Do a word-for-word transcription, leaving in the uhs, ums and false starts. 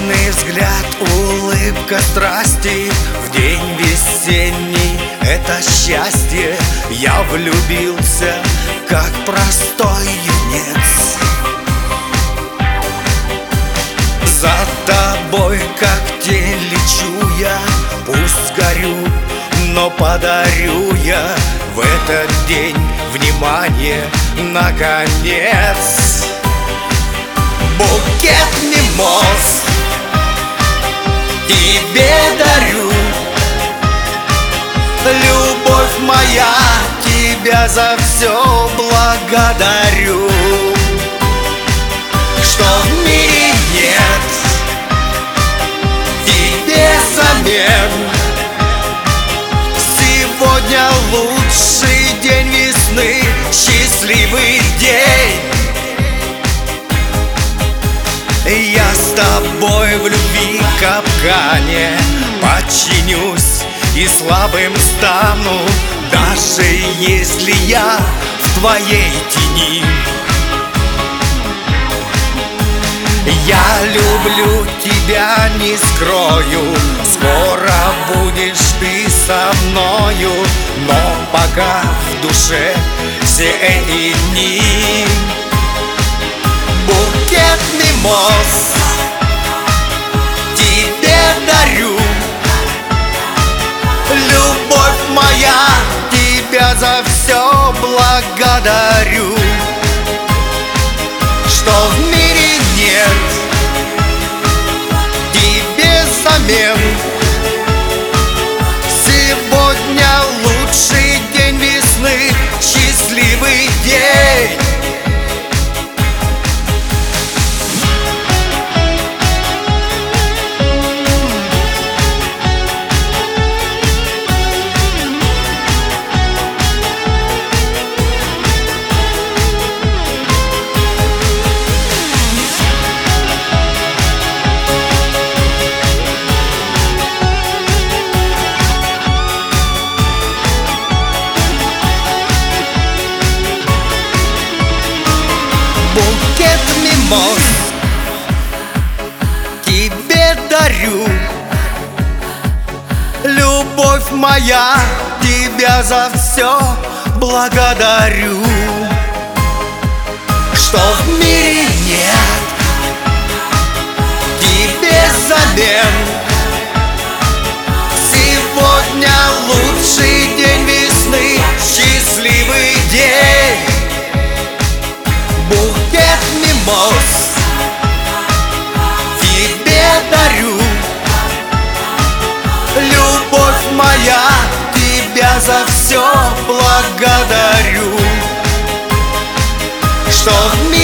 Нежный взгляд, улыбка страсти в день весенний — это счастье. Я влюбился, как простой юнец. За тобой, как тень, лечу я, пусть горю, но подарю я в этот день внимание, наконец. Букет мимоз тебе дарю, любовь моя, тебя за все благодарю. Что в мире нет тебе замен, сегодня лучший день весны, счастливый день. Я с тобой в любви капкане подчинюсь и слабым стану, даже если я в твоей тени. Я люблю тебя, не скрою, скоро будешь ты со мною, но пока в душе все эти дни. Букет мимоз тебе дарю, любовь моя, тебя за все благодарю. Что в мире нет тебе замен, сегодня лучший день весны, счастливый день. Букет мимоз тебе дарю, любовь моя, тебя за все благодарю. Что в мире нет тебе замен, сегодня лучший день весны, счастливый день. Букет мимоз тебе дарю, любовь моя, тебя за все благодарю. Что в мире